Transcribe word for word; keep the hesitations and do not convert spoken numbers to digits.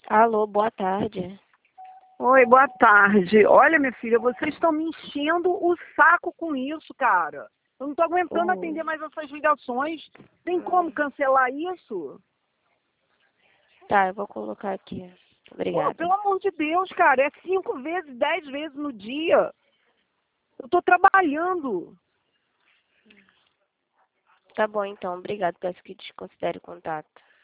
Alô, boa tarde. Oi, boa tarde. Olha, minha filha, vocês estão me enchendo o saco com isso, cara. Eu não tô aguentando Oi. atender mais essas ligações. Tem como Hum, cancelar isso? tá, eu vou colocar aqui. Pô, Obrigada. pelo amor de Deus, cara, é cinco vezes, dez vezes no dia. Eu tô trabalhando. Tá bom, então. Obrigado. Peço que desconsidere o contato.